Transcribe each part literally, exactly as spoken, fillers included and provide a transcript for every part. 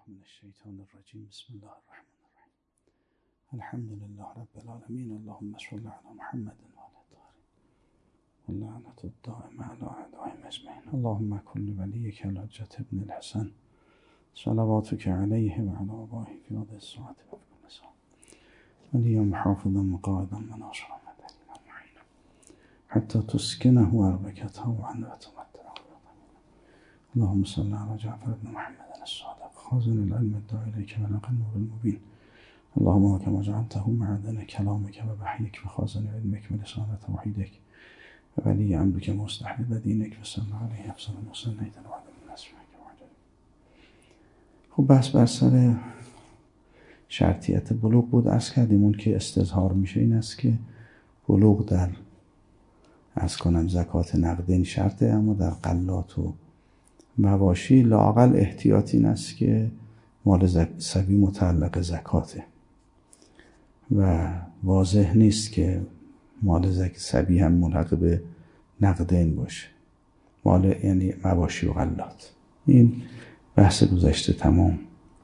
من الشیطان الرجیم. بسم الله الرحمن الرحیم. الحمد لله رب العالمین. اللهم صل علی محمد و آل الطاهرین واللعنة الدائمة علی اعدائهم اجمعین. اللهم کن لولیک الحجة ابن الحسن صلواتک علیه و علی آبائه فی هذه الساعة و فی كل ساعة ولیا محافظا مقاعدا وناصرا ودلیلا معینا حتی تسکنه ارضک طوعا و تمتعه بطمئنانا. اللهم صل علی جعفر بن محمد الصادق خازن العلم الداعی الیک بلغ النور المبین. اللهم كما جعلته معدن كلامك ووحيك وخازن علمك ولسان توحيدك وولي امرك مستحلل دينك وصلى عليه افضل ما صليت وعلى من اسمعك وعجل. خب بحث بر سر شرطیت بلوغ بود. عرض کردیم اون که استظهار میشه این است که بلوغ در عرض کنم زکات نقدین شرطه، اما در غلات و مواشی لااقل احتیاط این است که مال صبی متعلق زکاته و واضح نیست که مال صبی هم ملحق به نقدین باشه، مال یعنی مواشی و غلات. این بحث گذشته تمام.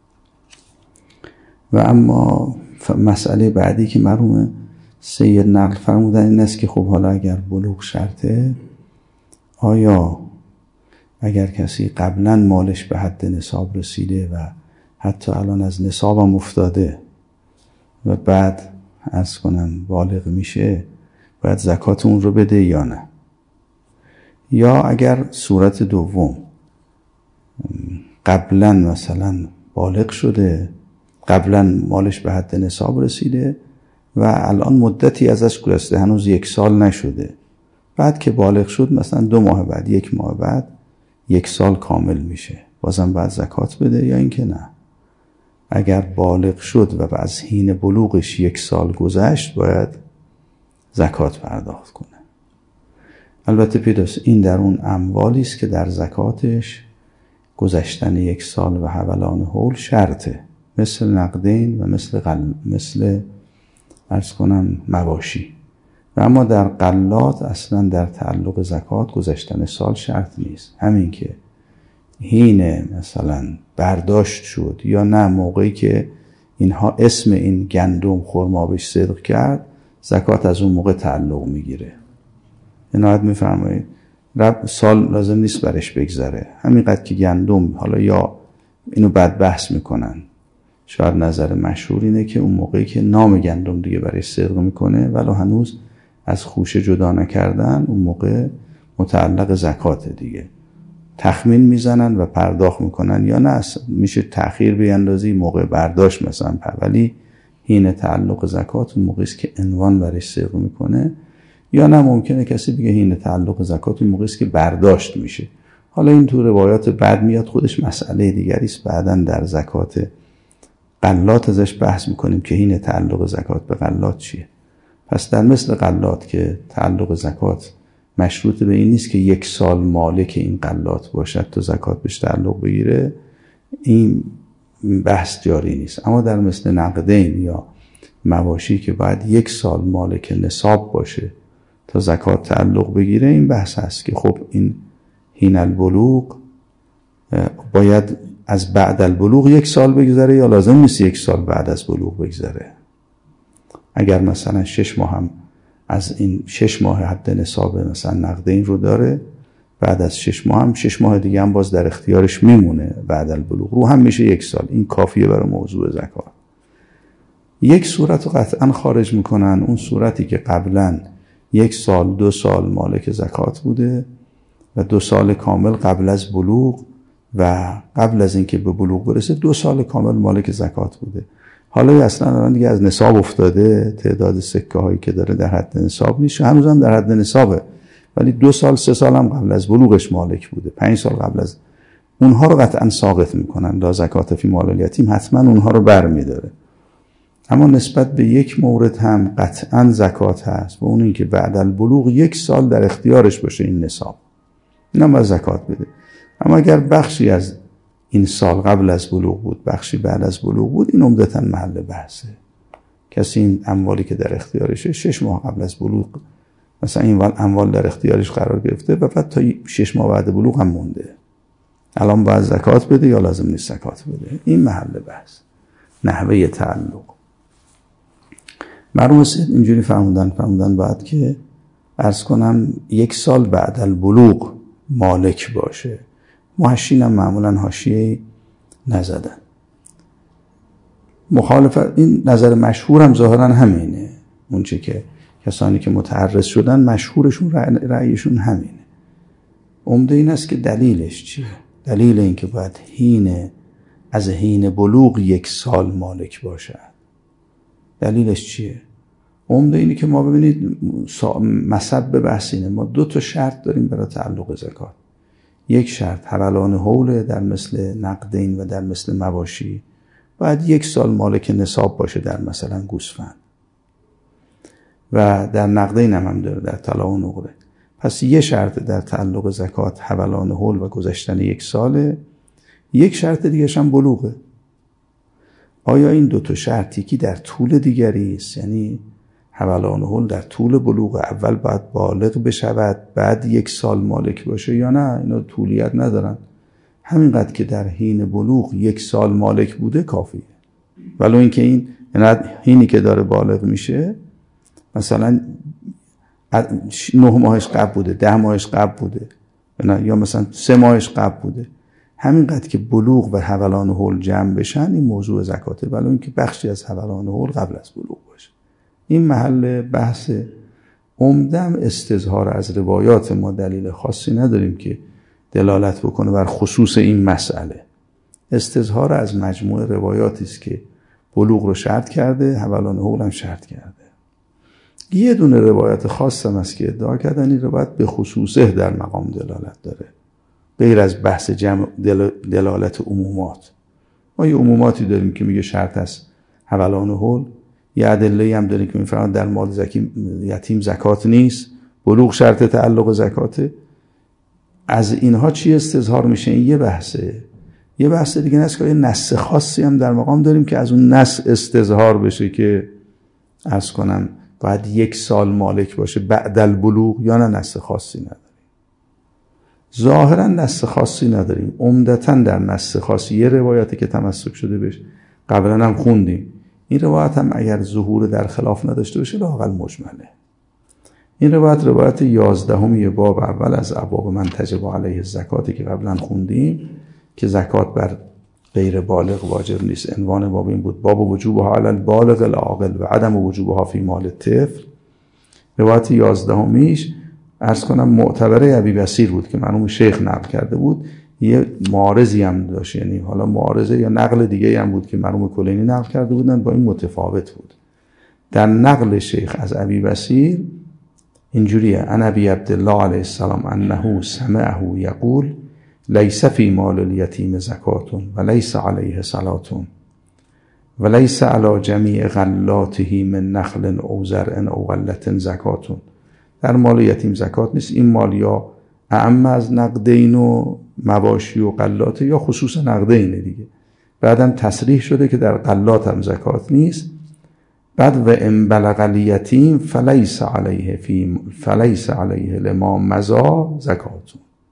و اما مسئله بعدی که مرحوم سید نقل فرمودن این است که خب حالا اگر بلوغ شرطه، آیا اگر کسی قبلا مالش به حد نصاب رسیده و حتی الان از نصابم افتاده و بعد عرض کنن بالغ میشه، باید زکات اون رو بده یا نه؟ یا اگر صورت دوم قبلا مثلا بالغ شده، قبلا مالش به حد نصاب رسیده و الان مدتی ازش گذشته، هنوز یک سال نشده، بعد که بالغ شد مثلا دو ماه بعد، یک ماه بعد یک سال کامل میشه، بازم باید زکات بده یا اینکه نه؟ اگر بالغ شد و از حین بلوغش یک سال گذشت باید زکات پرداخت کنه. البته پیداست این در اون اموالی است که در زکاتش گذشتن یک سال و حولان حول شرطه، مثل نقدین و مثل غل... مثل عرض کنم مواشی. و اما در غلات اصلا در تعلق زکات گذشتن سال شرط نیست، همین که حین مثلا برداشت شد یا نه موقعی که اینها اسم این گندم خرما بهش صدق کرد، زکات از اون موقع تعلق میگیره. عنایت میفرمایید رب سال لازم نیست برش بگذره، همینقدر که گندم، حالا یا اینو بعد بحث میکنن، شاید نظر مشهور اینه که اون موقعی که نام گندم دیگه برش صدق میکنه ولو هنوز از خوشه جدا نکردن، اون موقع متعلق زکات دیگه. تخمین میزنن و پرداخت میکنن یا نه میشه تأخیر بیندازی موقع برداشت مثلا، ولی حین تعلق زکات اون موقعی است که عنوان برش صدق میکنه، یا نه ممکنه کسی بگه حین تعلق زکات اون موقعی است که برداشت میشه. حالا این تو روایات بعد میاد، خودش مسئله دیگری است، بعداً در زکات غلات ازش بحث میکنیم که حین تعلق زکات به غلات چیه. پس در مثل غلات که تعلق زکات مشروط به این نیست که یک سال مالک این غلات باشد تا زکات بهش تعلق بگیره، این بحث جاری نیست. اما در مثل نقدین یا مواشی که باید یک سال مالک نصاب باشه تا زکات تعلق بگیره، این بحث هست که خب این حین البلوغ باید از بعد البلوغ یک سال بگذره یا لازم نیست یک سال بعد از بلوغ بگذره. اگر مثلا شش ماه هم از این شش ماه حد نصاب مثلا نقدین رو داره، بعد از شش ماه هم شش ماه دیگه هم باز در اختیارش میمونه بعد البلوغ، رو هم میشه یک سال. این کافیه برای موضوع زکات. یک صورت رو قطعا خارج میکنن، اون صورتی که قبلا یک سال دو سال مالک زکات بوده و دو سال کامل قبل از بلوغ و قبل از اینکه به بلوغ برسه دو سال کامل مالک زکات بوده. حالا اصلا الان دیگه از نصاب افتاده، تعداد سکه هایی که داره در حد نصاب نیست، هنوز هم در حد نصابه، ولی دو سال سه سال هم قبل از بلوغش مالک بوده، پنج سال قبل از، اونها رو قطعا ساقط میکنن. لا زکات فی مال الیتیم حتما اونها رو برمیداره. اما نسبت به یک مورد هم قطعا زکات هست و اون این که بعد البلوغ یک سال در اختیارش باشه این نصاب، اینم باید زکات بده. اما اگر بخشی از این سال قبل از بلوغ بود، بخشی بعد از بلوغ بود، این عمدتاً محل بحثه. کسی این اموالی که در اختیارشه شش ماه قبل از بلوغ مثلا این اموال در اختیارش قرار گرفته و بعد تا شش ماه بعد بلوغ هم مونده، الان باید زکات بده یا لازم نیست زکات بده؟ این محل بحث. نحوه تعلق مرحوم سید اینجوری فرمودن فرمودن باید که عرض کنم یک سال بعد البلوغ مالک باشه. محشین هم معمولا حاشیه نزدن. مخالفت این نظر مشهور هم ظاهرا همینه. اون چه که کسانی که متعرض شدن مشهورشون رأیشون همینه. عمده این است که دلیلش چیه؟ دلیل این که باید حین از حین بلوغ یک سال مالک باشد. دلیلش چیه؟ عمده اینه که ما ببینید مصب بحث اینه. ما دو تا شرط داریم برای تعلق زکات. یک شرط حولان حوله در مثل نقدین و در مثل مواشی. باید یک سال مالک نصاب باشه در مثلا گوسفند. و در نقدین هم, هم داره در طلا و نقره. پس یه شرط در تعلق زکات حولان حول و گذشتن یک ساله. یک شرط دیگرش هم بلوغه. آیا این دو تا شرط یکی در طول دیگری است؟ یعنی حولان حول در طول بلوغ اول باید بالغ بشود بعد یک سال مالک باشه یا نه؟ اینا طولیت ندارن. همینقدر که در حین بلوغ یک سال مالک بوده کافیه. ولو اینکه این حینی که داره بالغ میشه مثلا نه ماهش قبل بوده، ده ماهش قبل بوده یا مثلا سه ماهش قبل بوده، همینقدر که بلوغ و حولان حول جمع بشن این موضوع زکاته. ولو اینکه بخشی از حولان حول قبل از بلوغ باشه. این محل بحث. عمدم استظهار از روایات. ما دلیل خاصی نداریم که دلالت بکنه بر خصوص این مسئله. استظهار از مجموع روایاتی است که بلوغ رو شرط کرده، حولان حول هم شرط کرده. یه دونه روایت خاص هم است که ادعا کردن این روایت به خصوصه در مقام دلالت داره، غیر از بحث جمع دل دلالت عمومات. ما یه عموماتی داریم که میگه شرط است حولان حول، یه ادله هم داریم که میفرماید در مال زکی یتیم زکات نیست، بلوغ شرط تعلق زکاته. از اینها چی استظهار میشه؟ این یه بحثه. یه بحث دیگه است که یه نص خاصی هم در مقام داریم که از اون نص استظهار بشه که عرض کنم باید یک سال مالک باشه بعد البلوغ، یا نه نص خاصی نداریم. ظاهرا نص خاصی نداریم. عمدتاً در نص خاصی یه روایتی که تمسک شده بهش قبلا هم خوندیم. این روایت هم اگر ظهور در خلاف نداشته باشه لااقل مجمله. این روایت روایت یازدهمی باب اول از ابواب من تجب علیه الزکات که قبلا خوندیم که زکات بر غیر بالغ واجب نیست. عنوان باب این بود: باب وجوبها علی البالغ العاقل و عدم وجوبها فی مال الطفل. روایت یازدهمیش عرض کنم معتبره ابی بصیر بود که مرحوم شیخ نقل کرده بود. یه معارضی هم داشت، یعنی حالا معارضه یا نقل دیگه هم بود که مرحوم کلینی نقل کرده بودن، با این متفاوت بود. در نقل شیخ از ابی بصیر اینجوریه: ان ابی عبدالله علیه السلام انه سمعه یقول لیس فی مال الیتیم زکات و لیس علیه صلاة و لیس علی جمیع غلاته من نخل او زرع او غلة زکات. در مال یتیم زکات نیست. این مال یا اعم از نقدین و مواشی و غلات یا خصوص نقدین دیگه. بعدم تصریح شده که در غلات هم زکات نیست. بعد و ان بلغ الیتیم فلیس علیه فی فلیس علیه لما مضی زکات.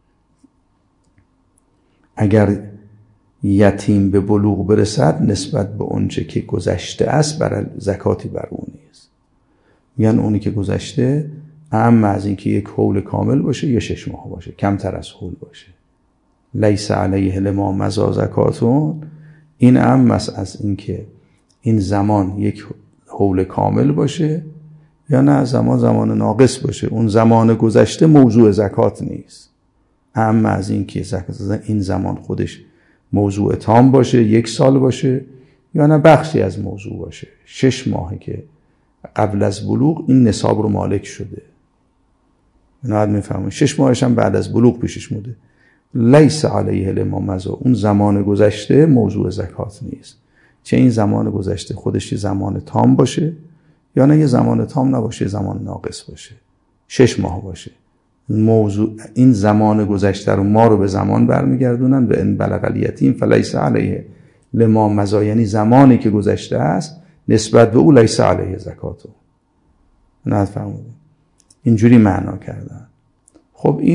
اگر یتیم به بلوغ برسد نسبت به اونچه که گذشته است برای زکاتی بر اون نیست. میگن اونی که گذشته اما از اینکه یک حول کامل باشه یا شش ماه باشه، کمتر از حول باشه. لیس علیه لما مضی زکاتون، این اما از اینکه این زمان یک حول کامل باشه یا نه زمان زمان ناقص باشه. اون زمان گذشته موضوع زکات نیست. اما از اینکه این زمان خودش موضوع تام باشه، یک سال باشه یا نه بخشی از موضوع باشه. شش ماهه که قبل از بلوغ این نصاب رو مالک شده. نهاد میفهمون شش ماهش هم بعد از بلوغ پیشش موده. لیس علیه لما مضی، اون زمان گذشته موضوع زکات نیست. چه این زمان گذشته خودش یه زمان تام باشه یا نه یه زمان تام نباشه، زمان ناقص باشه، شش ماه باشه. موضوع این زمان گذشته رو ما رو به زمان برمیگردونن. و ان بلغ الیتیم فلیس علیه لما مضی، یعنی زمانی که گذشته است نسبت به او لیس علیه زکاتو. نه فهمیدید؟ اینجوری معنا کردن. خب این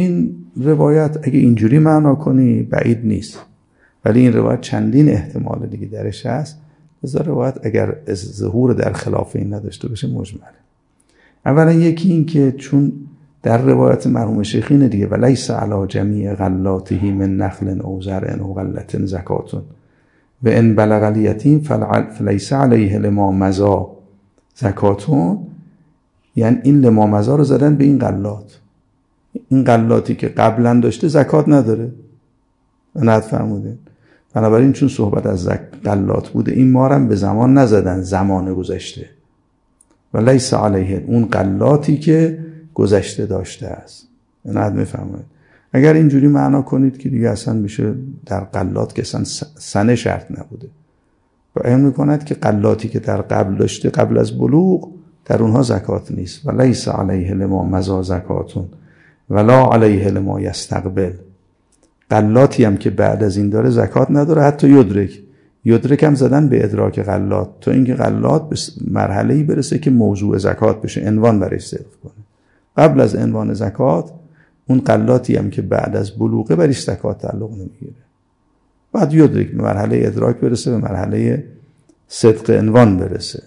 روایت اگه اینجوری معنا کنی بعید نیست، ولی این روایت چندین احتمال دیگه درش هست. لذا روایت اگر ظهور در خلاف این نداشته باشه مجمله. اولا یکی این که چون در روایت مرحوم شیخ اینه دیگه، ولیس علی جمیع غلاته من نخل او زرع او غلة زکات و ان بلغ الیتیم فلیس علیه لما مضی زکات. یعنی این لما مضی رو زدن به این غلات، این غلاتی که قبلا داشته زکات نداره. عنایت فرمودین. بنابراین چون صحبت از غلات بوده این مارم به زمان نزدن، زمان گذشته. و لیس علیه، اون غلاتی که گذشته داشته است. عنایت میفرمایید. اگر اینجوری معنا کنید که دیگه اصلا میشه در غلات که اصلا سنه شرط نبوده. و این میکند که غلاتی که در قبل داشته قبل از بلوغ در اونها زکات نیست. و لیس علیه لما مضی زکاتون ولا علیه لما یستقبل. غلاتی هم که بعد از این داره زکات نداره. حتی یدرک یدرک هم زدن به ادراک غلات، تا اینکه غلات به مرحله‌ای برسه که موضوع زکات بشه، عنوان برش صرف کنه. قبل از عنوان زکات اون غلاتی هم که بعد از بلوغه برش زکات تعلق نمیگیره. بعد یدرک به مرحله ادراک برسه، به مرحله صدق عنوان برسه.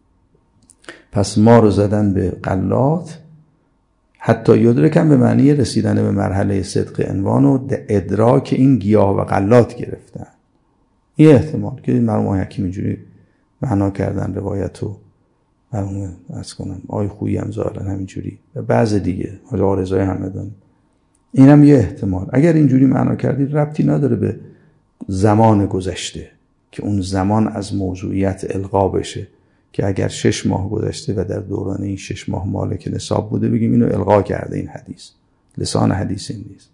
پس ما رو زدن به غلات، حتی یدرک هم به معنی رسیدن به مرحله صدق عنوان و ادراک این گیاه و غلات گرفتن. این احتمال که مرحوم حکیم اینجوری معنا کردن روایتو، مرحوم از کنم آی خویی هم ظاهرا همینجوری و بعض دیگه حاج آقا رضای همدانی، اینم یه احتمال. اگر اینجوری معنا کردید ربطی نداره به زمان گذشته که اون زمان از موضوعیت الغا بشه، که اگر شش ماه گذشته و در دوران این شش ماه مالک نصاب بوده بگیم اینو الغا کرده این حدیث، لسان حدیث این نیست.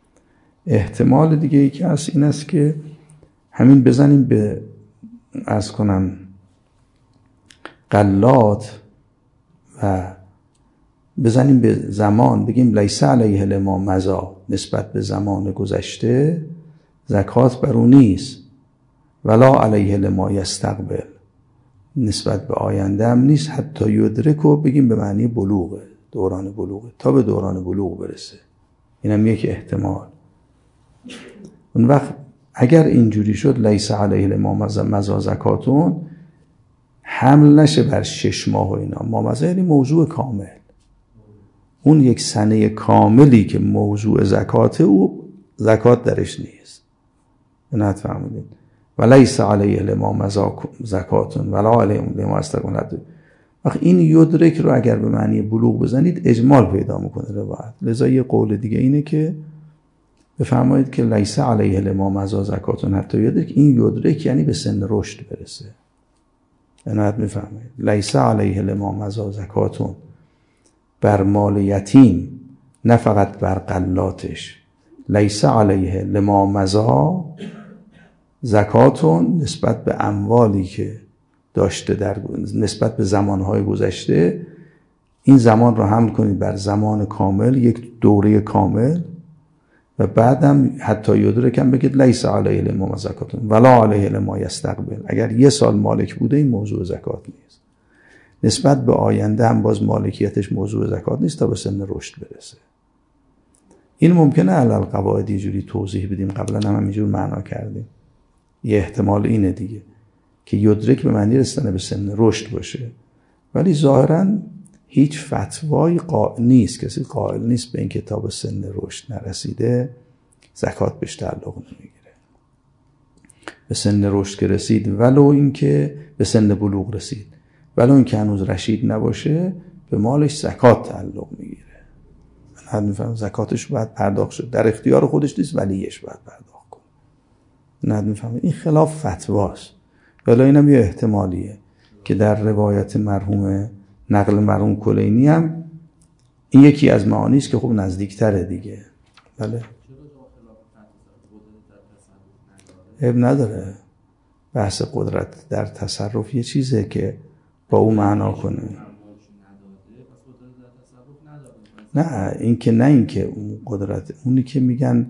احتمال دیگه ای که هست این است که همین بزنیم به عرض کنم غلات و بزنیم به زمان، بگیم لیس علیه لما مضی، نسبت به زمان گذشته زکات بر اون نیست، ولا علیه لما یستقبل، نسبت به آینده هم نیست، حتی یدرکو بگیم به معنی بلوغه، دوران بلوغه، تا به دوران بلوغ برسه. اینم یک احتمال. اون وقت اگر اینجوری شد لیس علیه لما مضی زکاتون، حمل نشه بر شش ماه و اینا. ما مضی یعنی موضوع کامل، اون یک سنه کاملی که موضوع زکاته او زکات درش نیست. عنایت فرمودید. ولیس علیه لما مضی زکاتون ولا علیه لما استقبل. وقت این یدرک رو اگر به معنی بلوغ بزنید اجمال پیدا میکنه روایت. لذا یه قول دیگه اینه که بفرمایید که لیس علیه لما مضی زکاتون حتی یدرک. این یدرک یعنی به سن رشد برسه. عنایت میفرمایید. لیس علیه لما مضی زکاتون، بر مال یتیم، نه فقط بر غلاتش. لیس علیه لما مضی زکاتون، نسبت به اموالی که داشته در نسبت به زمانهای گذشته، این زمان رو حمل کنید بر زمان کامل، یک دوره کامل، و بعدم حتی یدرکم بگید لیس علیه لما زکاتون ولا علیه لما یستقبل. اگر یه سال مالک بوده این موضوع زکات نیست. نسبت به آینده هم باز مالکیتش موضوع زکات نیست تا به سن رشد برسه. این ممکنه علل قواعد یه جوری توضیح بدیم، قبلا هم همینجور معنا کردیم. یه احتمال اینه دیگه که یدرک به معنی رسیدن به سن رشد باشه، ولی ظاهراً هیچ فتوایی قائل نیست، کسی قائل نیست به این کتاب سن رشد نرسیده زکات بهش تعلق نمیگیره. به سن رشد که رسید، ولو این که به سن بلوغ رسید، ولو این که هنوز رشید نباشه، به مالش زکات تعلق میگیره. من حد میفهم زکاتش باید پرداخت شد، در اختیار خودش نیست، ولیش باید پرداخت کنه. نه میفهم این خلاف فتواست، ولی اینم یه احتمالیه که در روایت مرحوم نقل مرحوم کلینی هم این یکی از معانی است که خوب نزدیکتره دیگه. بله اب نداره. بحث قدرت در تصرف یه چیزه که با اون معنا کنه. نه این که نه این که اون قدرت، اونی که میگن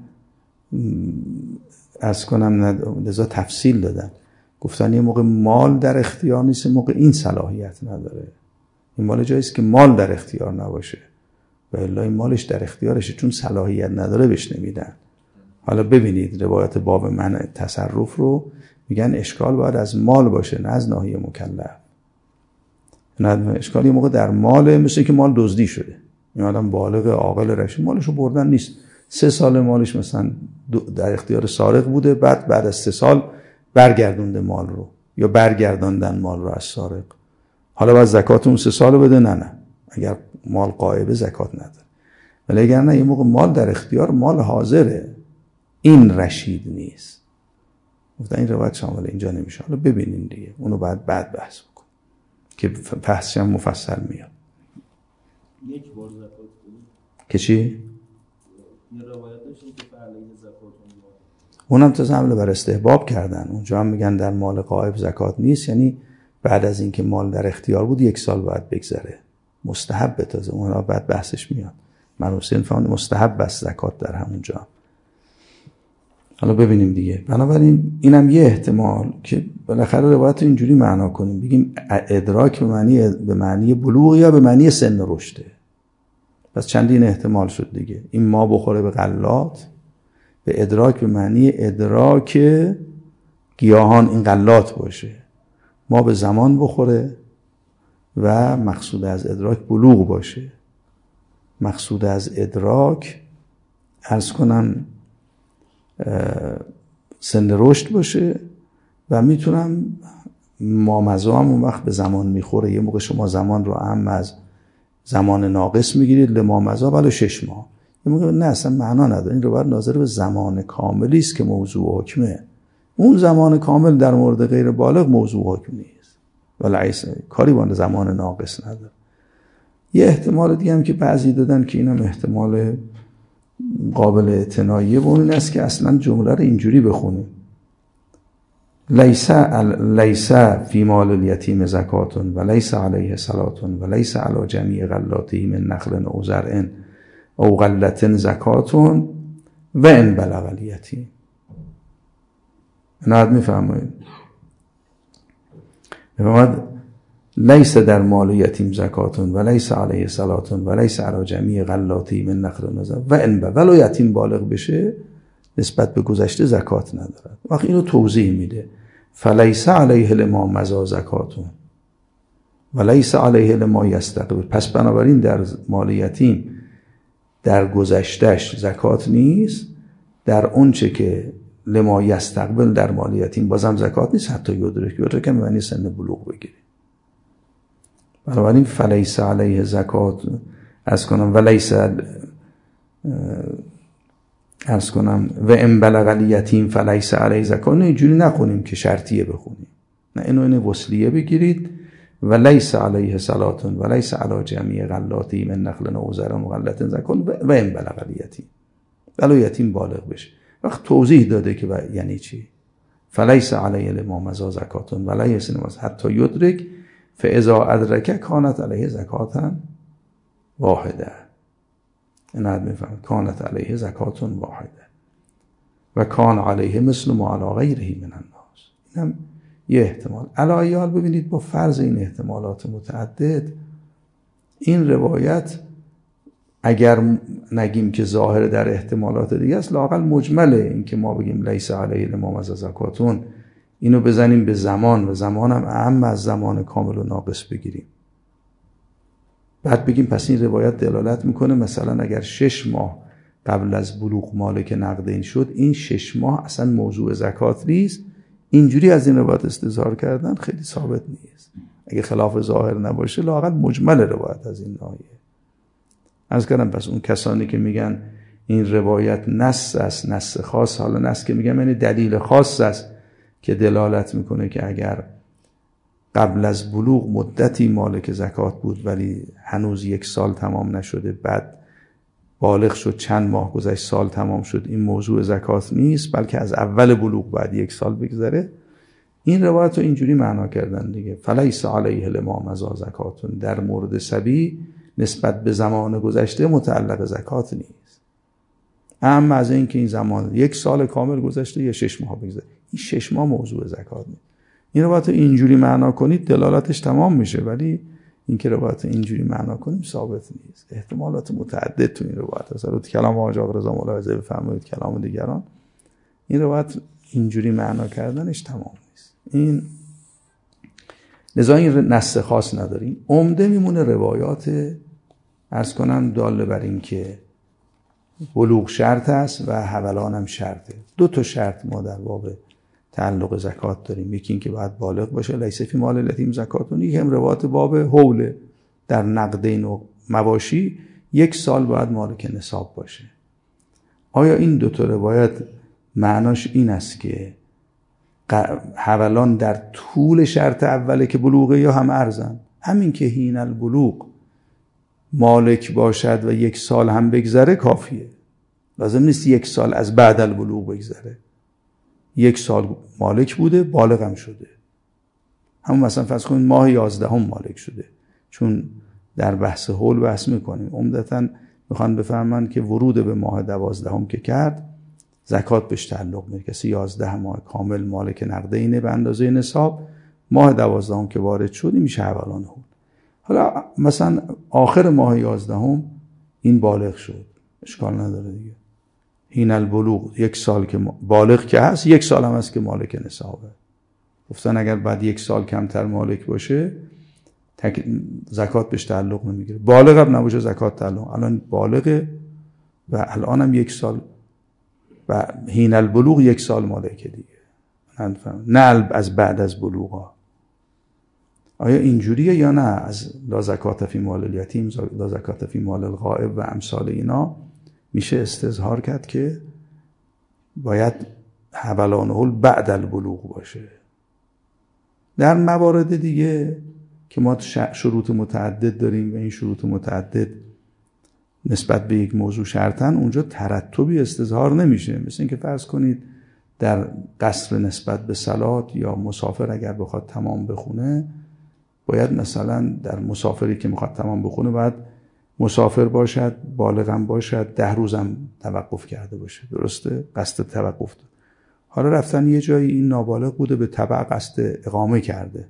از کنم لذا تفصیل دادن، گفتن یه موقع مال در اختیار نیست، موقع این صلاحیت نداره. این مال جاییست که مال در اختیار نباشه، و الا این مالش در اختیارشه، چون صلاحیت نداره بهش نمیدن. حالا ببینید روایت باب منع تصرف رو میگن اشکال باید از مال باشه نه از ناحیه مکلف. نه اشکال یه موقع در مال، مثل که مال دزدی شده، این آدم بالغ عاقل رشید مالشو بردن نیست، سه سال مالش مثلا در اختیار سارق بوده، بعد بعد از سه سال برگردونده مال رو یا برگرداندن مال رو از سارق، حالا باید زکات اون سه سال بده؟ نه نه، اگر مال غایبه زکات نداره. ولی اگر نه یه موقع مال در اختیار، مال حاضره، این رشید نیست. گفتن این روایت شامل اینجا نمیشه. حالا ببینیم دیگه، اونو بعد بعد بحث بکن که بحثش هم مفصل میاد. یک بار زکات بدید که چی؟ یه روایت داشتیم که فعلی زکات اون اونم تا حمله بر استحباب کردن. اونجا هم میگن در مال غایب زکات نیست، یعنی بعد از اینکه مال در اختیار بود یک سال باید بگذره، مستحب تازه، اون را بعد بحثش میاد. من حسین فهمید مستحب بس زکات در همونجا. حالا ببینیم دیگه. بنابراین اینم یه احتمال که بالاخره روایت اینجوری معنا کنیم، بگیم ادراک به معنی به معنی بلوغ یا به معنی سن رشده. پس چندین احتمال شد دیگه. این ما بخوره به غلات، به ادراک به معنی ادراک گیاهان این غلات باشه، ما به زمان بخوره و مقصود از ادراک بلوغ باشه. مقصود از ادراک عرض کنم سن رشد باشه و میتونم مامزا هم اون وقت به زمان میخوره. یه موقع شما زمان رو هم از زمان ناقص میگیرید لمامزا ولی شش ماه، یه موقع نه اصلا معنا نداره. این رو باید ناظر به زمان کاملی است که موضوع حکمه. اون زمان کامل در مورد غیر بالغ موضوع حکم نیست، ولی کاری با زمان ناقص نداره. یه احتمال دیگه هم که بعضی دادن که اینم احتمال قابل اعتناییه و اون است که اصلا جمله رو اینجوری بخونیم: لیس لیس فی مال الیتیم زکات و لیس علیه صلات و لیس علی جمیع غلاته من نخل او زرع او غلة زکات و ان بلغ الیتیم. اینو میفهمید؟ میفهمید لیس در مال یتیم زکات و لیس علیه صلات و لیس علی جمیع غلاته من نخل و ان ولو یتیم بالغ بشه نسبت به گذشته زکات ندارد. وقتی اینو توضیح میده: فلیس علیه لما مضی زکات و لیس علیه لما یستقبل. پس بنابراین در مال یتیم در گذشتهش زکات نیست، در اون چه که لما یستقبل در مال یتیم بازم زکات نیست، حتی یدرک یدرک هم معنی سن بلوغ بگیره. بنابراین فلیس علیه زکات از کنم و لیس ارز کنم و ان بلغ الیتیم فلیس علیه زکات، نه اینجوری نخونیم که شرطیه بخونیم، نه اینو اینو وصلیه بگیرید: و لیس علیه صلات و لیس علی جمیع غلاته من نخل او زرع و غلة زکات و ان بلغ الیتیم، ولو یتیم بالغ بشه. وقت توضیح داده که یعنی چی: فلیس علیه لما مضی زکات و لیس حتی یدرک فاذا ادرک کانت علیه زکاتا واحده. این حد میفهم کانت علیه زکات واحده و کان علیه مثل ما علی غیره من الناس. اینم یه احتمال. علایال ببینید با فرض این احتمالات متعدد، این روایت اگر نگیم که ظاهر در احتمالات دیگه است، لااقل مجمله. این که ما بگیم لیس علیه لما مضی زکاتون، اینو بزنیم به زمان و زمان هم اهم از زمان کامل و ناقص بگیریم، بعد بگیم پس این روایت دلالت میکنه مثلا اگر شش ماه قبل از بلوغ مالک نقدین شد، این شش ماه اصلا موضوع زکات نیست. اینجوری از این روایت استظهار کردن خیلی ثابت نیست. اگه خلاف ظاهر نباشه لااقل مجمل روایت از این ناحیه. عرض کردم پس اون کسانی که میگن این روایت نص است، نص خاص، حالا نص که میگم یعنی دلیل خاص است که دلالت میکنه که اگر قبل از بلوغ مدتی مالک زکات بود ولی هنوز یک سال تمام نشده، بعد بالغ شد، چند ماه گذشت، سال تمام شد، این موضوع زکات نیست، بلکه از اول بلوغ بعد یک سال بگذره. این روایت رو اینجوری معنا کردن دیگه: فلیس علیه لما مضی زکات. در مورد صبی نسبت به زمان گذشته متعلق زکات نیست، اما از این که این زمان یک سال کامل گذشته یا شش ماه بگذره، این شش ماه موضوع زکات نیست. این روایت اینجوری معنا کنید دلالتش تمام میشه، ولی این که روایت اینجوری معنا کنیم ثابت نیست. احتمالات متعدد تو این روایت هست. البته کلام حاج آقا رضا ملاحظه بفرمایید، کلام دیگران، این روایت اینجوری معنا کردنش تمام نیست. این لذا این نص خاص نداریم. عمده میمونه روایات عرض کنم داله بر این که بلوغ شرط است و حولان هم شرطه. دو تا شرط ما در باب تعلق زکات داریم، یکی این که باید بالغ باشه، لیس فی مال الیتیم زکاتون، یکی هم روایت باب حول در نقدین و مواشی یک سال باید مالک نصاب باشه. آیا این دو تا روایت معناش این است که حولان در طول شرط اوله که بلوغه یا هم ارزن؟ همین که هین البلوغ مالک باشد و یک سال هم بگذره کافیه، لازم نیست یک سال از بعد البلوغ بگذره. یک سال مالک بوده، بالغ هم شده. همون مثلا فرض کنید ماه یازدهم مالک شده، چون در بحث حول بحث میکنیم عمدتاً میخوان بفهمن که ورود به ماه دوازدهم که کرد زکات بهش تعلق میگیره. کسی یازده ماه کامل مالک نقدینه به اندازه نصاب، ماه دوازدهم که وارد شد میشه حولان حول. حالا مثلا آخر ماه یازدهم این بالغ شد، اشکال نداره دیگه. این البلوغ یک سال که بالغ که هست، یک سال هم هست که مالک نصابه. گفتن اگر بعد یک سال کمتر مالک باشه تک... زکات بهش تعلق نمیگیره. بالغ هم نباشه زکات تعلق. الان بالغه و الان هم یک سال و هین البلوغ یک سال مالکه دیگه. نه از بعد از بلوغا. آیا اینجوریه یا نه؟ از لا زکات فی مال الیتیم، لا زکات فی مال الغائب و امثال اینا میشه استظهار کرد که باید حولان حول بعد البلوغ باشه. در موارد دیگه که ما شروط متعدد داریم و این شروط متعدد نسبت به یک موضوع شرطن، اونجا ترتبی استظهار نمیشه. مثل این که فرض کنید در قصر نسبت به صلات یا مسافر اگر بخواد تمام بخونه، باید مثلا در مسافری که میخواد تمام بخونه باید مسافر باشد، بالغم باشد، ده روزم توقف کرده باشه. درسته؟ قصد توقف داره. حالا رفتن یه جایی این نابالغ بوده به تبع قصد اقامه کرده.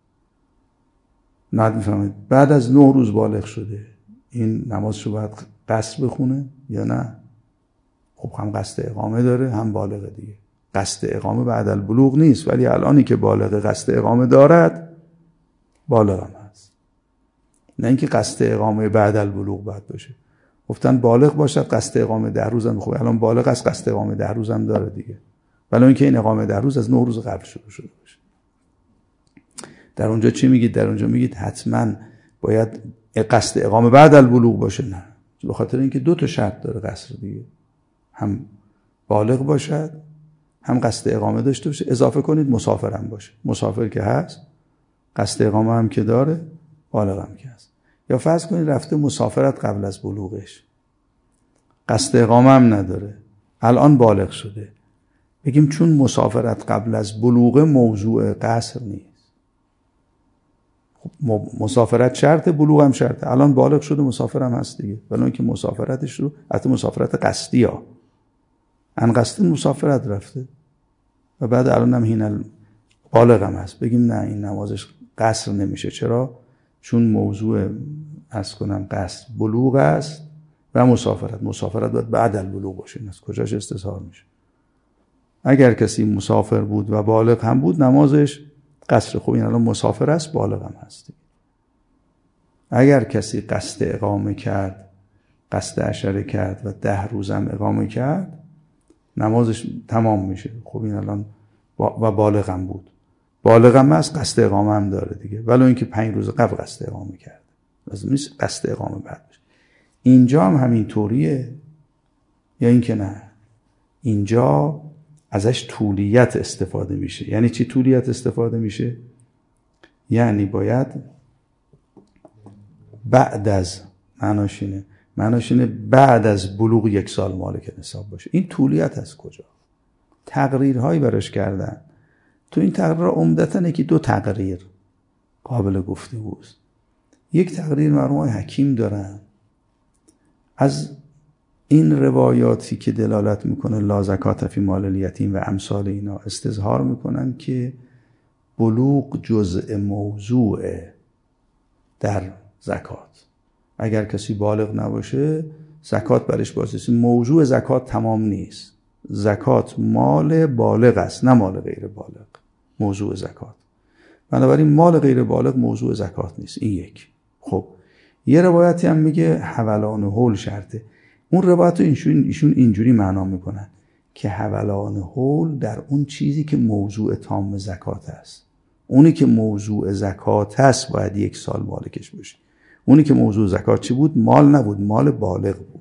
نه میفهمید بعد از نه روز بالغ شده، این نمازشو باید قصر بخونه یا نه؟ خب هم قصد اقامه داره هم بالغ دیگه. قصد اقامه بعد البلوغ نیست، ولی الانی که بالغ قصد اقامه دارد بالغ هم هست. نه اینکه قصد اقامه بعد البلوغ باید باشه. گفتن بالغ باشد قصد اقامه ده روز هم خوبه. الان بالغ است قصد اقامه ده روز هم داره دیگه، ولی اینکه این اقامه ده روز از نه روز قبل شروع شده باشه. در اونجا چی میگید؟ در اونجا میگید حتما باید قصد اقامه بعد البلوغ باشه. نه، به خاطر اینکه دو تا شرط داره قصر دیگه، هم بالغ باشد هم قصد اقامه داشته باشه. اضافه کنید مسافر هم باشه. مسافر که هست، قصد اقامه هم که داره، بالغ هم که هست. یا فرض کنید رفته مسافرت قبل از بلوغش، قصد اقامه هم نداره، الان بالغ شده. بگیم چون مسافرت قبل از بلوغ موضوع قصر نیست. مسافرت شرط، بلوغ هم شرط. الان بالغ شده، مسافر هم هست دیگه، ولی اینکه مسافرتش رو حتی مسافرت قصدی ها ان قصد مسافرت رفته و بعد الان هم هین بالغ هم هست. بگیم نه این نمازش قصر نمیشه. چرا؟ چون موضوع از کنم قصد بلوغ است و مسافرت. مسافرت باید بعد البلوغ باشه. این از کجاش استظهار میشه؟ اگر کسی مسافر بود و بالغ هم بود نمازش قصر. خوب این الان مسافر است، بالغ هم هست. اگر کسی قصد اقامه کرد، قصد عشره کرد و ده روز هم اقامه کرد، نمازش تمام میشه. خب این الان با و بالغ هم بود، بالغ هم هست، قصد اقامه هم داره دیگه، ولی اینکه پنج روز قبل قصد اقامه کرد، لازم نیست قصد اقامه بعد بشه. اینجا هم همین طوریه یا اینکه نه؟ اینجا ازش طولیت استفاده میشه. یعنی چی طولیت استفاده میشه؟ یعنی باید بعد از معناشینه معناشینه بعد از بلوغ یک سال مالک نصاب باشه. این طولیت از کجا؟ تقریرهایی براش کردن. تو این تقریر عمدتاً یکی دو تقریر قابل گفتگوست. یک تقریر مرحوم حکیم دارن از این روایاتی که دلالت میکنه لا زکات فی مال الیتیم و امثال اینا، استظهار میکنن که بلوغ جزء موضوعه در زکات. اگر کسی بالغ نباشه زکات برش بازرسی. موضوع زکات تمام نیست. زکات مال بالغ است، نه مال غیر بالغ. موضوع زکات. بنابراین مال غیر بالغ موضوع زکات نیست. این یک. خب یه روایتی هم میگه حولان حول شرطه. اون روایت رو ایشون اینجوری معنا میکنن که حولان حول در اون چیزی که موضوع تام زکات است. اونی که موضوع زکات است باید یک سال مالکش باشه. اونی که موضوع زکات چی بود؟ مال نبود، مال بالغ بود.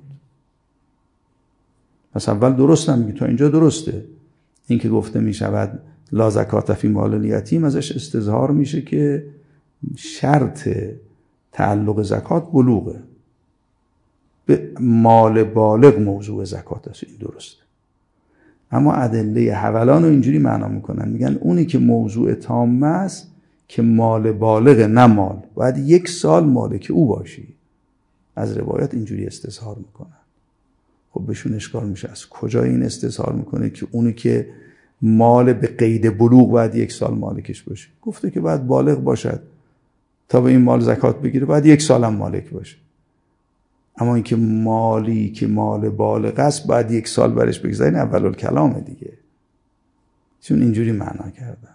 پس اول درست هم میگه، تا اینجا درسته. این که گفته میشود لا زکات فی مال الیتیم، ازش استظهار میشه که شرط تعلق زکات بلوغه. به مال بالغ موضوع زکات است. این درسته. اما ادله حولان رو اینجوری معنا میکنن، میگن اونی که موضوع تام است که مال بالغ، نه مال، باید یک سال مالک او باشی. از روایت اینجوری استظهار میکنن. خب بهشون اشکال میشه از کجا این استظهار میکنه که اونی که مال به قید بلوغ باید یک سال مالکش باشه؟ گفته که باید بالغ باشد تا به این مال زکات بگیره، باید یک سال هم مالک باشه. اما اینکه مالی که مال بالغ است باید یک سال برش بگذره، این اول الکلامه دیگه. چون اینجوری معنا کردن.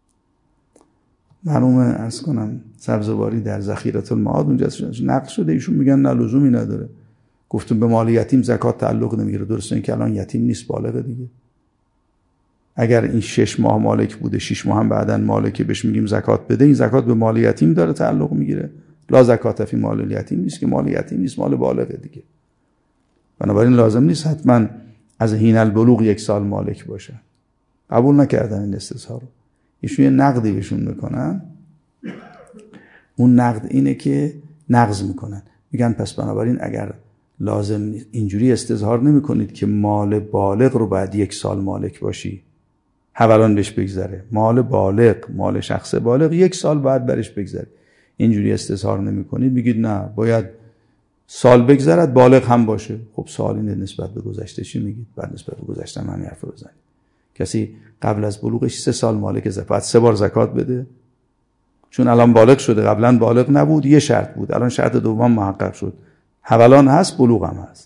معلومه عرض کنم سبزواری در ذخیرة المعاد اونجا نقل شده، ایشون میگن نه لزومی نداره. گفتم به مال یتیم زکات تعلق نمیگیره. درسته این که الان یتیم نیست، بالغه دیگه. اگر این شش ماه مالک بوده، شش ماه هم بعدن مالکه، بهش میگیم زکات بده، این زکات به مال یتیم داره تعلق میگیره. لا زکات فی مال الیتیم نیست که مال یتیم نیست، مال بالغه دیگه. بنابراین لازم نیست حتما از حین البلوغ یک سال مالک باشه. قبول نکردن این استظهار رو. ایشون یه نقدی بهشون میکنن. اون نقد اینه که نقض میکنن، میگن پس بنابراین اگر لازم اینجوری استظهار نمی کنید که مال بالغ رو باید یک سال مالک باشی، حولان بهش بگذره. مال بالغ، مال شخص بالغ یک سال باید برش بگذره. اینجوری استظهار نمی کنید، میگید نه باید سال بگذرد بالغ هم باشه. خب سالی نسبت به گذشته چی میگید؟ بعد نسبت به گذشته همین حرف رو بزنید. کسی قبل از بلوغش سه سال مالک زکات، سه بار زکات بده. چون الان بالغ شده، قبلا بالغ نبود، یه شرط بود، الان شرط دوم محقق شد، حولان هست، بلوغ هم هست.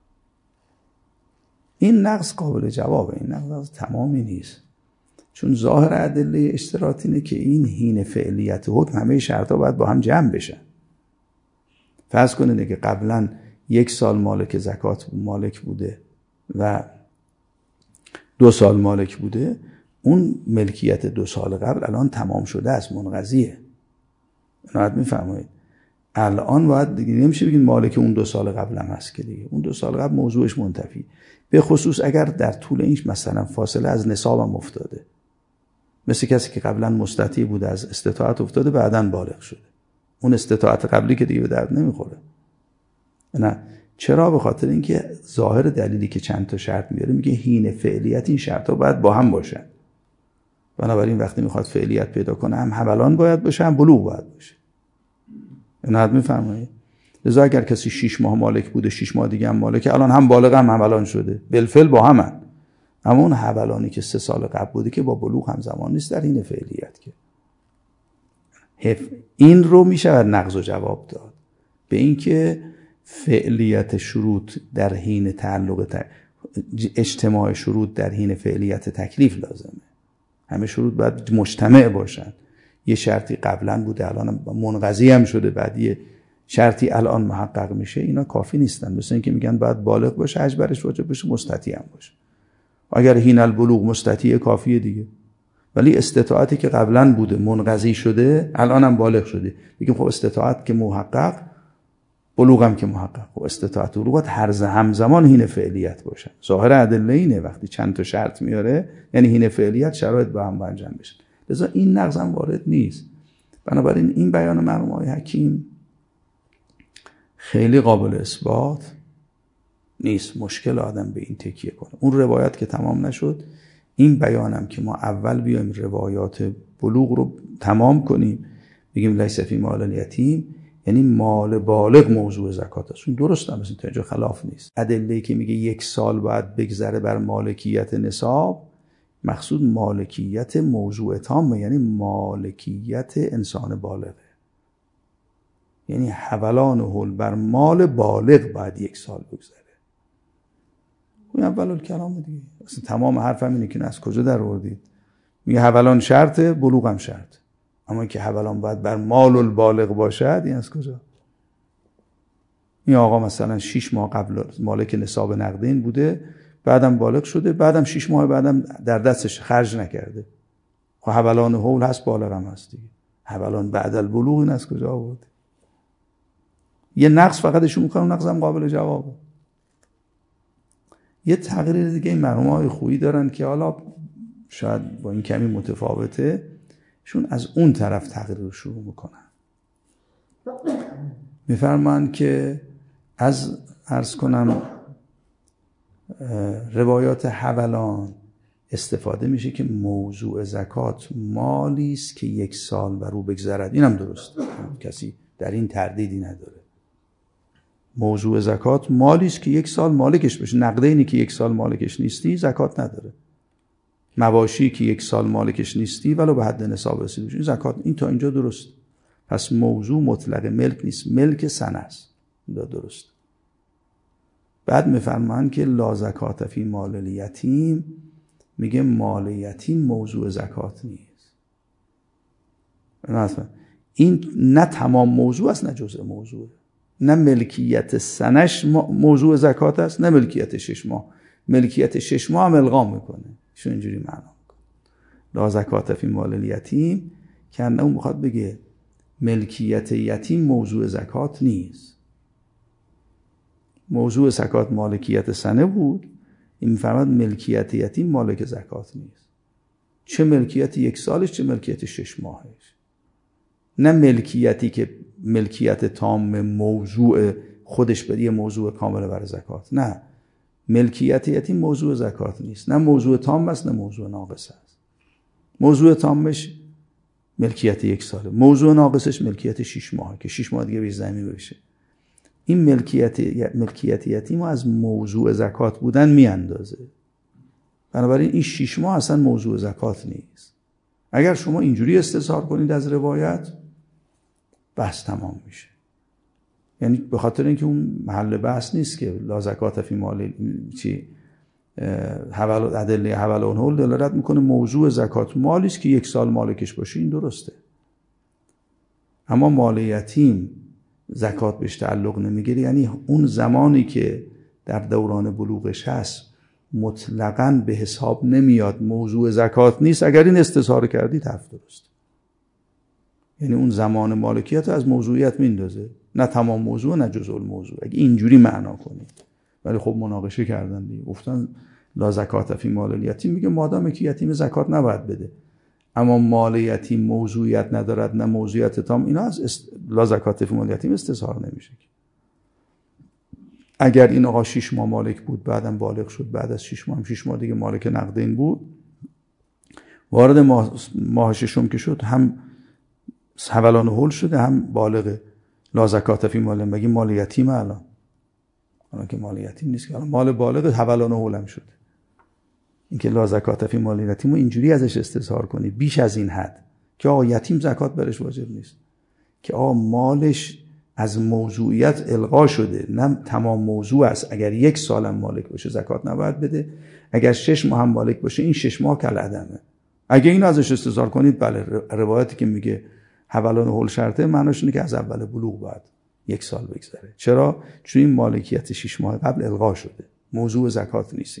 این نقص قابل جوابه. این نقص تمامی نیست. چون ظاهر ادله اشتراط اینه که این حین فعلیت حکم همه شرطا باید با هم جمع بشن. فرض کنید که قبلا یک سال مالک زکات مالک بوده و دو سال مالک بوده، اون ملکیت دو سال قبل الان تمام شده است، منقضیه. نهایت میفرمایید الان باید دیگه نمیشه بگید مالک اون دو سال قبل هم هست که دیگه اون دو سال قبل موضوعش منتفی. به خصوص اگر در طول اینش مثلا فاصله از نصاب هم افتاده، مثل کسی که قبلا مستطیع بوده از استطاعت افتاده بعداً بالغ شده، اون استطاعت قبلی که دیگه به درد نمیخوره. نه چرا؟ به خاطر اینکه ظاهر دلیلی که چند تا شرط میاره میگه حین فعلیت این شرطا باید با هم باشن. بنابراین وقتی میخواد فعلیت پیدا کنه هم حولان باید باشه هم بلوغ باید باشه. اینو میفرمایید. لذا اگر کسی شش ماه مالک بوده، شش ماه دیگه هم مالک، الان هم بالغ هم حولان شده، بالفعل با همن. اما اون حولانی که سه سال قبل بوده که با بلوغ هم زمان نیست در این فعلیت که این رو میشه نقض و جواب داد به این که فعلیت شروط در حین تعلق ت... اجتماع شروط در حین فعلیت تکلیف لازمه. همه شروط باید مجتمع باشن. یه شرطی قبلا بوده الان منقضی هم شده، بعد یه شرطی الان محقق میشه، اینا کافی نیستن. مثل اینکه میگن باید بالغ باشه، اجبرش واجب باشه، مستطیع هم باشه. اگر حین البلوغ مستطیع کافیه دیگه. ولی استطاعتی که قبلا بوده منقضی شده الان هم بالغ شده، میگیم خب استطاعت که محقق، بلوغ هم که محقق. خب استطاعت و بلوغ هر همزمان حین فعلیت باشه. ظاهر ادله اینه وقتی چند تا شرط میاره یعنی حین فعلیت شرایط با هم انجام بشه. لذا این نقض هم وارد نیست. بنابراین این بیان مرحوم آقای حکیم خیلی قابل اثبات نیست. مشکل آدم به این تکیه کنه. اون روایت که تمام نشد، این بیانم که ما اول بیایم روایات بلوغ رو تمام کنیم، بگیم لیس فی مال الیتیم، یعنی مال بالغ موضوع زکات است. این درست هم تا اینجا خلاف نیست. ادله‌ای که میگه یک سال باید بگذره بر مالکیت نصاب، مقصود مالکیت موضوع تام، یعنی مالکیت انسان بالغه. یعنی حولان حول بر مال بالغ باید یک سال بگذره. اون اول الکلام دیگه. اصلا تمام حرفم اینه که از کجا در آوردید؟ میگه حولان شرطه، بلوغ هم شرط. اما که حولان باید بر مال البالغ باشد، این از کجا؟ این آقا مثلا شش ماه قبل مالک نصاب نقدین بوده، بعدم بالغ شده، بعدم شش ماه بعدم در دستش خرج نکرده. خب حولان حول هست، بالغ هم هست دیگه. حولان بعد البلوغ این از کجا آورده؟ یه نقص فقط ایشون میکنه، نقص هم قابل جوابه. یه تقریر دیگه این مرحومای خویی دارن که حالا شاید با این کمی متفاوته، شون از اون طرف تقریر رو شروع میکنن. میفرمان که از عرض کنم روایات حولان استفاده میشه که موضوع زکات مالی است که یک سال بر او بگذرد. اینم درست، کسی در این تردیدی نداره. موضوع زکات مالی است که یک سال مالکش بشه. نقدینی که یک سال مالکش نیستی زکات نداره. مواشی که یک سال مالکش نیستی ولو به حد نصاب رسیده بشه زکات. این تا اینجا درست. پس موضوع مطلق ملک نیست، ملک سنه است. درست. بعد میفرمان که لا زکات فی مال الیتیم، میگه مال یتیم موضوع زکات نیست. این نه تمام موضوع است نه جزء موضوع. نه ملکیت سنش موضوع زکات است، نه ملکیت شش ماه. ملکیت شش ماه هم الغام میکنه. شو اینجوری معنا میکنه لا زکات فی مال الیتیم، که اون میخواد بگه ملکیت یتیم موضوع زکات نیست. موضوع زکات مالکیت سنه بود، این میفرماد ملکیت یتیم مالک زکات نیست. چه ملکیت یک سالش چه ملکیت شش ماهش. نه ملکیتی که ملکیت تام موضوع خودش به یه موضوع کامل برای زکات. نه، ملکیت یتیم موضوع زکات نیست. نه موضوع تام است نه موضوع ناقص است. موضوع تامش ملکیت یک ساله، موضوع ناقصش ملکیت شش ماهه که شش ماه دیگه به زمین بشه. این ملکیت ملکیت یتیم از موضوع زکات بودن میاندازه. بنابراین این شش ماه اصلا موضوع زکات نیست. اگر شما اینجوری استظهار کنید از روایت، بحث تمام میشه. یعنی به خاطر اینکه اون محل بحث نیست که لا زکات فی مال چی حوال ادله حولان حول دلالت میکنه موضوع زکات مالی است که یک سال مالکش باشه. این درسته. اما مال یتیم زکات بهش تعلق نمیگیره، یعنی اون زمانی که در دوران بلوغش هست مطلقاً به حساب نمیاد، موضوع زکات نیست. اگر این استظهار کردید حرف درست، یعنی اون زمان مالکیت از موضوعیت میندازه، نه تمام موضوع نه جزء الموضوع. اگه اینجوری معنا کنید. ولی خب مناقشه کردن دیگه، گفتن لا زکات فی مال الیتیم، میگه مادام که یتیم زکات نباید بده، اما مال یتیم موضوعیت ندارد نه موضوعیت تام، اینا از است... لا زکات فی مال الیتیم استظهار نمیشه. اگر این آقا شش ماه مالک بود، بعدم بالغ شد، بعد از شش ماه هم شش ماه دیگه مالک نقدین بود، وارد ماه, ماه ششم که شد هم حولان حول شده هم بالغ. لا زکات فی مال، مگه مال یتیم الان؟ الان که مال یتیم نیست که، الان مال بالغ حولان حول هم شده. اینکه لا زکات فی مال یتیم رو اینجوری ازش استظهار کنی بیش از این حد که آقا یتیم زکات برش واجب نیست، که آقا مالش از موضوعیت الغا شده، نه تمام موضوع است. اگر یک سال هم مالک باشه زکات نباید بده، اگر شش ماه هم مالک باشه این شش ماه کل عدمه. اگه این ازش استظهار کنید، بله، روایتی که میگه حولان حول شرطه معناش اینه که از اول بلوغ باید یک سال بگذره. چرا؟ چون این مالکیت شش ماه قبل الغا شده، موضوع زکات نیست.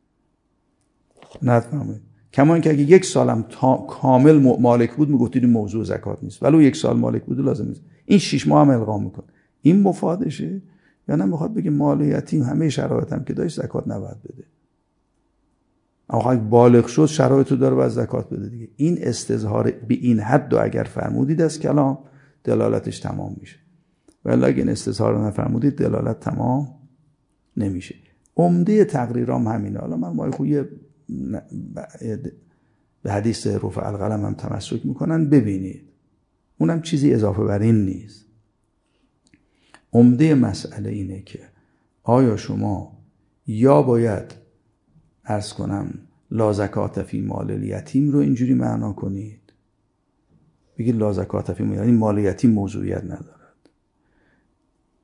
نفهمید؟ کما اینکه اگه یک سالم کامل مالک بود میگفتید موضوع زکات نیست، ولی یک سال مالک بود لازم نیست. این شش ماه هم الغا میکنه. این مفادشه یا نه میخواد بگه مال یتیم همه شرایط هم که داشت زکات نباید بده، اما اگه بالغ شد شرایطو داره باید زکات بده دیگه. این استظهار به این حد رو اگر فرمودید از کلام دلالتش تمام میشه، ولی اگه این استظهار رو نفرمودید دلالت تمام نمیشه. عمده تقریرام همینه. حالا من مای خویه به حدیث رفع القلم هم تمسک میکنن، ببینید اونم چیزی اضافه بر این نیست. عمده مسئله اینه که آیا شما یا باید عرض کنم لا زکات فی مال الیتیم رو اینجوری معنا کنید، بگید لا زکات فی مال، یعنی مال یتیم موضوعیت ندارد،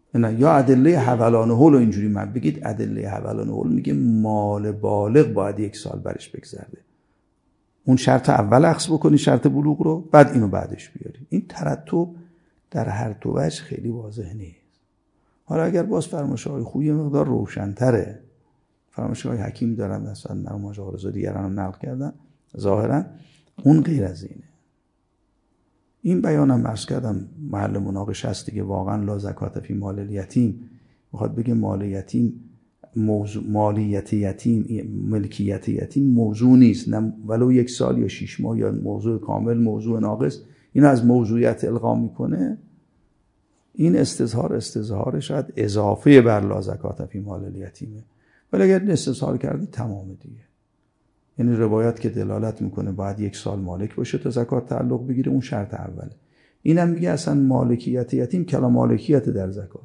نه یا ادله حولان حول و اینجوری من بگید ادله حولان حول میگه مال بالغ باید یک سال برش بگذره. اون شرط اول اخذ بکنی شرط بلوغ رو، بعد اینو بعدش بیاری. این ترتب در هر دو وجه خیلی واضح نیست. حالا اگر باز فرمایش‌های خوبی مقدار روشن‌تره، فرمایش‌های حکیم دارن مثلا مرحوم حاج آقا دیگران هم نقل کردن، ظاهرا اون غیر از اینه. این بیانم عرض کردم محل مناقشه است دیگه. واقعا لا زکات فی مال الیتیم میخواد بگه مال یتیم موضوع، مالیت یتیم، ملکیت یتیم موضوع نیست، نه ولو یک سال یا شش ماه یا موضوع کامل موضوع ناقص، این از موضوعیت القا میکنه. این استظهار استظهار شاید اضافه بر لا زکات فی مال الیتیمه، ولی اگر استظهار کردی تمام دیگه. یعنی روایت که دلالت میکنه باید یک سال مالک باشه تا زکات تعلق بگیره، اون شرط اوله. اینم میگه اصلا مالکیت یتیم کلا مالکیت در زکات،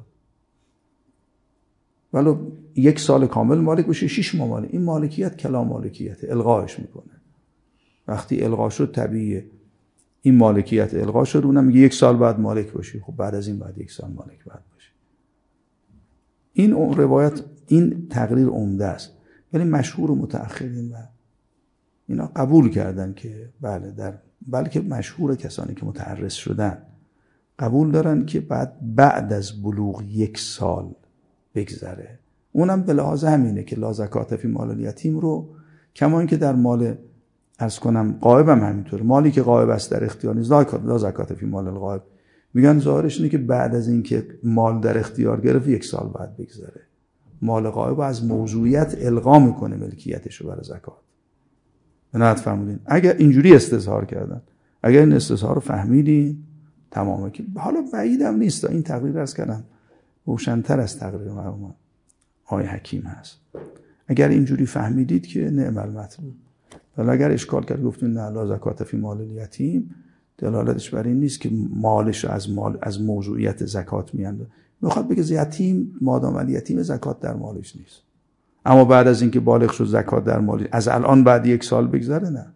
ولو یک سال کامل مالک باشه، شش ماه مالک، این مالکیت کلا مالکیت الغاش میکنه. وقتی الغا شد طبیعیه این مالکیت الغا شد، اونم میگه یک سال بعد مالک باشی، خب بعد از این بعد یک سال مالک بعد باشی. این روایت، این تقریر عمده است، ولی مشهور و متأخرین و اینا قبول کردن که بله، در بلکه مشهور کسانی که متعرض شدن قبول دارن که بعد بعد از بلوغ یک سال بگذره. اونم به لحاظ همینه که لا زکات فی مال الیتیم رو، کما اینکه در مال عرض کنم غایب هم همینطوره، مالی که غایب است در اختیار نیست لا زکات فی مال الغایب، میگن ظاهرش اینه که بعد از اینکه مال در اختیار گرفت یک سال بعد بگذره. مال غایب از موضوعیت الغا میکنه ملکیتش رو برای زکات. بنابراین فهمیدین اگر اینجوری استظهار کردن، اگر این استظهار رو فهمیدین تمامه. که حالا بعیدم نیست این تقریر از کردم روشن‌تر از تقریر مرحوم آقای حکیم هست. اگر اینجوری فهمیدید که نعم المطلوب. ولی اگر اشکال کرد گفتین نه لا زکات فی مال الیتیم، دلالتش بر این نیست که مالش از مال از موضوعیت زکات میاندازه. میخواد بگه یتیم مادام الیتیم زکات در مالش نیست، اما بعد از اینکه بالغ شد زکات در مالش، از الان بعد یک سال بگذره نه.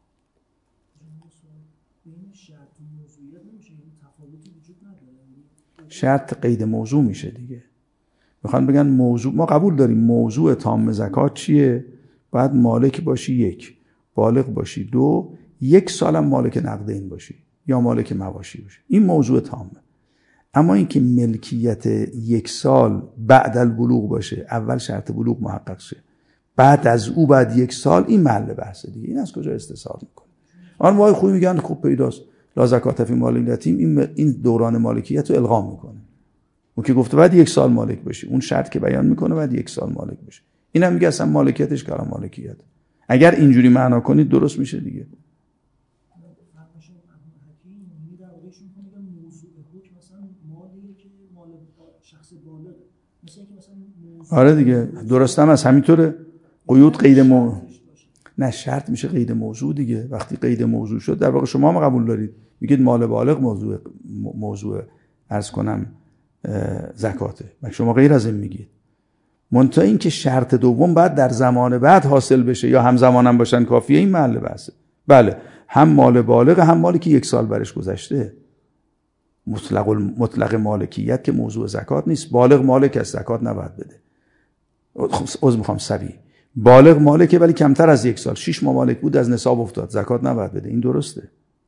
شرط قید موضوع میشه دیگه. میخوان بگن موضوع، ما قبول داریم موضوع تام زکات چیه؟ باید مالک باشی یک، بالغ باشی دو، یک سالم مالک نقدین باشی یا مالک مواشی باشی، این موضوع تامه. اما اینکه ملکیت یک سال بعد البلوغ باشه، اول شرط بلوغ محقق شه، بعد از او بعد یک سال، این محل بحثه دیگه. این از کجا استثار میکنه؟ آن وای خوبی میگن خوب پیداست لا زکات فی مال الیتیم، این این دوران مالکیت رو الغا میکنه. اون که گفته بعد یک سال مالک بشی، اون شرط که بیان میکنه بعد یک سال مالک بشی، اینم میگه اصلا مالکیتش کلا مالکیت. اگر اینجوری معنا کنید درست میشه دیگه. آره دیگه درست هم از همینطوره. قیود قید موضوع نه شرط میشه قید موضوع دیگه. وقتی قید موضوع شد در واقع شما هم قبول دارید، میگید مال بالغ موضوع موضوع عرض کنم زکاته، شما غیر از این میگید. منتها این که شرط دوم بعد در زمان بعد حاصل بشه یا همزمان هم باشن کافیه، این محل بحثه. بله هم مال بالغ هم مالی که یک سال برش گذشته. مطلق مطلق مالکیت که موضوع زکات نیست. بالغ مالک است، زکات نباید بده. عذر میخوام صبی بالغ مالکه ولی کمتر از یک سال، شش ماه مالک بود از نصاب افتاد، زکات نباید بده. این درسته.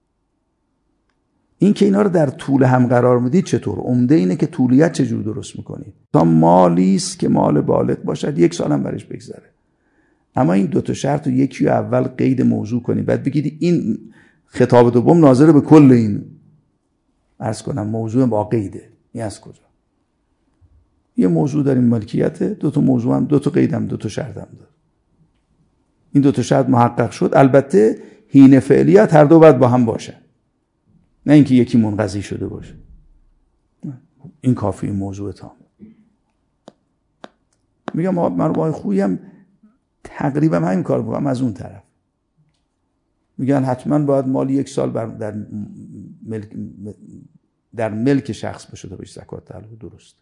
این که اینا رو در طول هم قرار میدید چطور؟ عمده اینه که طولیت چجور درست میکنید. تا مالی است که مال بالغ باشد یک سال هم برش بگذره. اما این دو تا شرط رو یکی اول قید موضوع کنید، بعد بگید این خطاب دوم ناظر به کل این عرض کنم موضوع با قیده. این از کجا؟ یه موضوع داریم ملکیت، دو تا موضوع هم، دو تا قید هم، دو تا شرط هم داره. این دو تا شرط محقق شد، البته حین فعلیت هر دو باید با هم باشه، نه اینکه یکی منقضی شده باشه. این کافی موضوع تام. میگم مربای خویی هم تقریبا همین کار بکنم از اون طرف. میگن حتما باید مال یک سال بر در ملک در ملک شخص باشه تا بهش زکات تعلق. درست.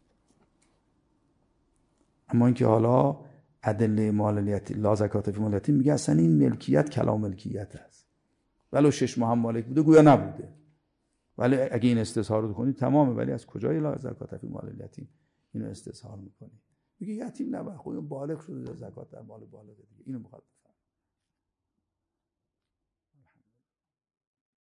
اما اینکه حالا ادله مالیت لا زکات فی مال الیتیم میگه اصلا این ملکیت کلام ملکیت است، ولو شش ماه هم مالک بوده گویا نبوده. ولی اگه این استظهار رو کنی تمامه. ولی از کجای لا زکات فی مال الیتیم اینو استظهار میکنی؟ میگه یتیم نباید، خب بالغ شده زکات در مال بالغ دیگه، اینو میخواد